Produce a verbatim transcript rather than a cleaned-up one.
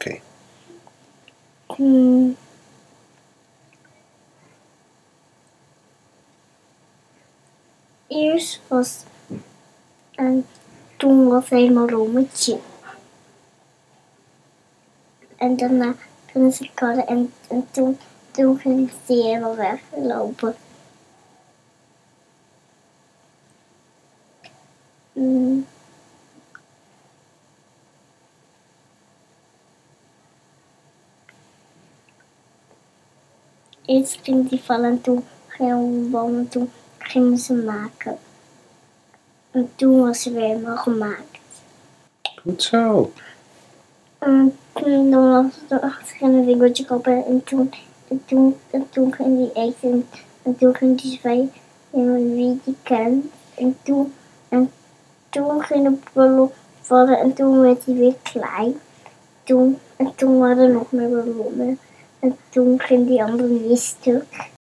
ging? Hmm. Eerst was en toen was hij helemaal rommetje. En daarna toen is ik karren en, en toen, toen ging hij helemaal weglopen. Hmm. Eerst ging hij vallen en toen ging hij een boom en toen gingen ze maken. En toen was hij weer helemaal gemaakt. Goed zo. En toen dan was het achter een winkeltje kopen en toen, en toen, en toen ging hij eten en, en toen ging hij zwijgen in wie die kent. En toen, en toen ging de ballon vallen en toen werd hij weer klein. Toen, en toen waren er nog meer ballonnen. En toen ging die andere niet stuk.